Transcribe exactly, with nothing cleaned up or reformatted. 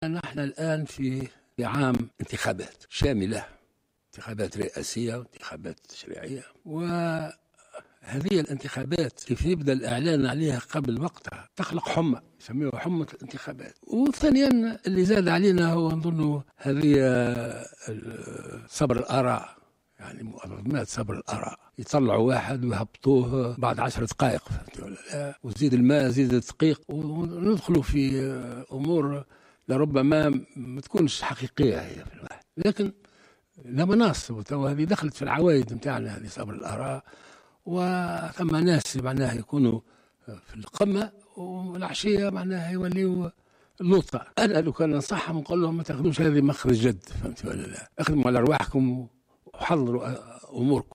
نحن الآن في عام انتخابات شاملة، انتخابات رئاسية وانتخابات تشريعية، وهذه الانتخابات كيف يبدأ الإعلان عليها قبل وقتها تخلق حمى، يسميوها حمى الانتخابات. وثانيا اللي زاد علينا هو نظن هذه صبر الآراء، يعني منظمات صبر الآراء، يطلعوا واحد ويهبطوه بعد عشر دقائق، فهمت ولا لا؟ وزيد الماء زيد الدقيق، وندخلوا في أمور لربما ما تكونش حقيقية هي في الواحد، لكن لا مناص. وهذه دخلت في العوائد نتاعنا هذه صبر الآراء، وثم ناس معناها يكونوا في القمة والعشية معناها يوليوا اللوطة. أنا لو كان ننصحهم نقول لهم ما تاخذوش هذه مخرج جد، فهمت ولا لا؟ اخدموا على أرواحكم وحضروا أموركم.